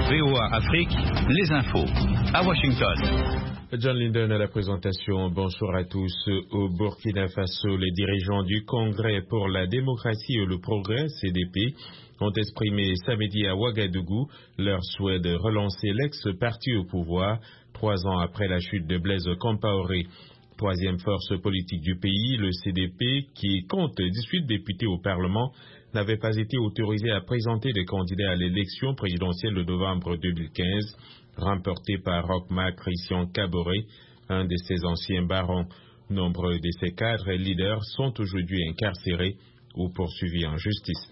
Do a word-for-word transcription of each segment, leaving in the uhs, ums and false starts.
V O A Afrique, les infos. À Washington. John Linden à la présentation. Bonsoir à tous. Au Burkina Faso, les dirigeants du Congrès pour la démocratie et le progrès, C D P, ont exprimé samedi à Ouagadougou leur souhait de relancer l'ex-parti au pouvoir, trois ans après la chute de Blaise Compaoré. Troisième force politique du pays, le C D P, qui compte dix-huit députés au Parlement, n'avait pas été autorisé à présenter des candidats à l'élection présidentielle de novembre deux mille quinze, remportée par Rochma Christian Kaboré, un de ses anciens barons. Nombreux de ses cadres et leaders sont aujourd'hui incarcérés ou poursuivis en justice.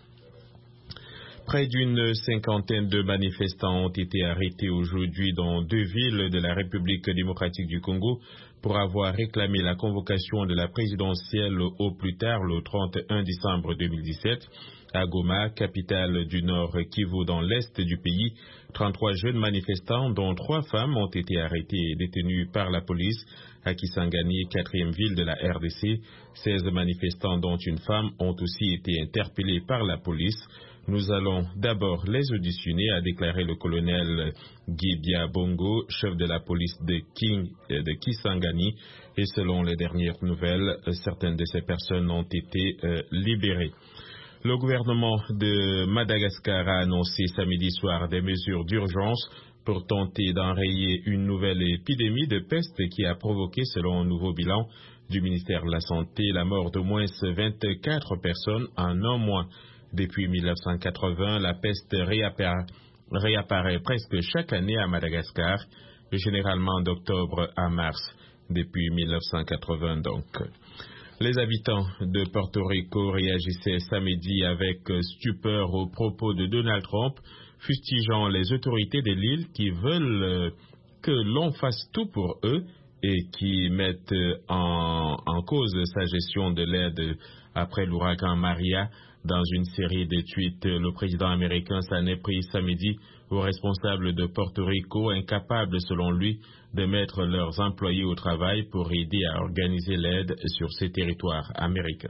Près d'une cinquantaine de manifestants ont été arrêtés aujourd'hui dans deux villes de la République démocratique du Congo pour avoir réclamé la convocation de la présidentielle au plus tard le trente et un décembre deux mille dix-sept. À Goma, capitale du Nord Kivu dans l'est du pays, trente-trois jeunes manifestants, dont trois femmes, ont été arrêtés et détenus par la police. À Kisangani, quatrième ville de la R D C, seize manifestants, dont une femme, ont aussi été interpellés par la police. Nous allons d'abord les auditionner, a déclaré le colonel Guy Biabongo, chef de la police de, King, de Kisangani. Et selon les dernières nouvelles, certaines de ces personnes ont été euh, libérées. Le gouvernement de Madagascar a annoncé samedi soir des mesures d'urgence pour tenter d'enrayer une nouvelle épidémie de peste qui a provoqué, selon un nouveau bilan du ministère de la Santé, la mort d'au moins vingt-quatre personnes en un mois. Depuis mille neuf cent quatre-vingts, la peste réapparaît, réapparaît presque chaque année à Madagascar, généralement d'octobre à mars, depuis mille neuf cent quatre-vingts donc. Les habitants de Porto Rico réagissaient samedi avec stupeur aux propos de Donald Trump, fustigeant les autorités de l'île qui veulent que l'on fasse tout pour eux et qui mettent en, en cause sa gestion de l'aide après l'ouragan Maria. Dans une série de tweets, le président américain s'en est pris samedi aux responsables de Porto Rico, incapables selon lui de mettre leurs employés au travail pour aider à organiser l'aide sur ces territoires américains.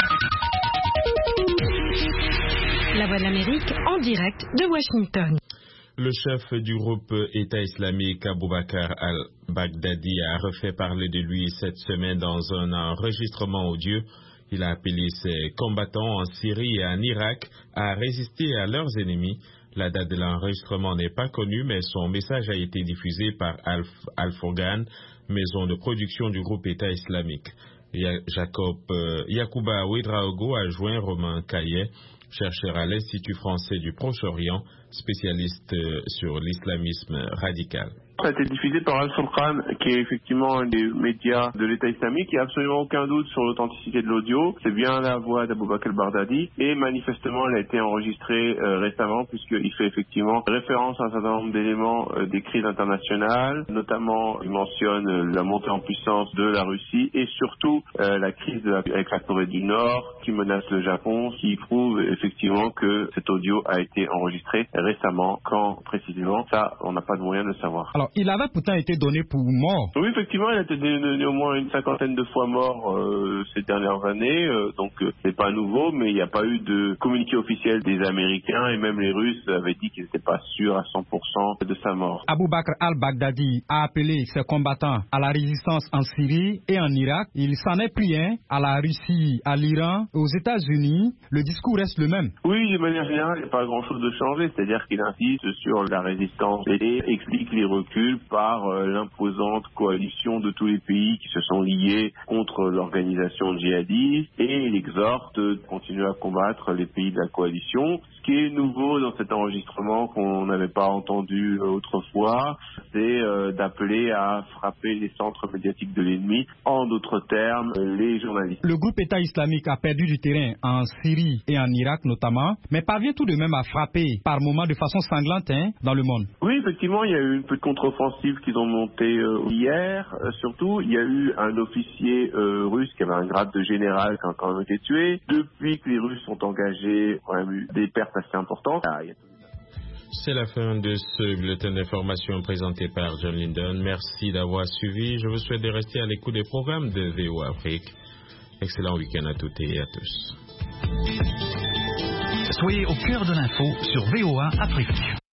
La Voix de l'Amérique en direct de Washington. Le chef du groupe État islamique Aboubakar al-Baghdadi a refait parler de lui cette semaine dans un enregistrement audio. Il a appelé ses combattants en Syrie et en Irak à résister à leurs ennemis. La date de l'enregistrement n'est pas connue, mais son message a été diffusé par Al-Fourgan, maison de production du groupe État islamique. Jacob euh, Yacouba Ouedraogo a joint Romain Caillet, chercheur à l'Institut français du Proche-Orient, spécialiste euh, sur l'islamisme radical. Ça a été diffusé par Al-Furqan, qui est effectivement un des médias de l'État islamique. Il n'y a absolument aucun doute sur l'authenticité de l'audio. C'est bien la voix d'Aboubacar al-Baghdadi. Et manifestement, elle a été enregistrée euh, récemment, puisqu'il fait effectivement référence à un certain nombre d'éléments euh, des crises internationales. Notamment, il mentionne euh, la montée en puissance de la Russie et surtout euh, la crise de la, avec la Corée du Nord qui menace le Japon, qui prouve effectivement que cet audio a été enregistré récemment. Quand précisément, ça, on n'a pas de moyen de le savoir. Alors, il avait pourtant été donné pour mort. Oui, effectivement, il a été donné au moins une cinquantaine de fois mort euh, ces dernières années, euh, donc euh, c'est pas nouveau, mais il n'y a pas eu de communiqué officiel des Américains et même les Russes avaient dit qu'ils n'étaient pas sûrs à cent pour cent de sa mort. Aboubakar al-Baghdadi a appelé ses combattants à la résistance en Syrie et en Irak. Il s'en est pris un à la Russie, à l'Iran, aux États-Unis. Le discours reste le même. Oui, de manière générale, il n'y a pas grand-chose de changé, c'est-à-dire qu'il insiste sur la résistance et explique les reculs par euh, l'imposante coalition de tous les pays qui se sont liés contre l'organisation djihadiste et il exhorte de continuer à combattre les pays de la coalition. Ce qui est nouveau dans cet enregistrement qu'on n'avait pas entendu autrefois, c'est euh, d'appeler à frapper les centres médiatiques de l'ennemi, en d'autres termes, les journalistes. Le groupe État islamique a perdu du terrain en Syrie et en Irak notamment, mais parvient tout de même à frapper par moments de façon sanglante hein, dans le monde. Oui, effectivement, il y a eu une petite contre-offensive qu'ils ont montée euh, hier. Euh, surtout, il y a eu un officier euh, russe qui avait un grade de général qui a quand même été tué. Depuis que les Russes sont engagés, on a eu des pertes assez importantes. Ah, il y a... C'est la fin de ce bulletin d'information présenté par John Linden. Merci d'avoir suivi. Je vous souhaite de rester à l'écoute des programmes de V O A Afrique. Excellent week-end à toutes et à tous. Soyez au cœur de l'info sur V O A Afrique.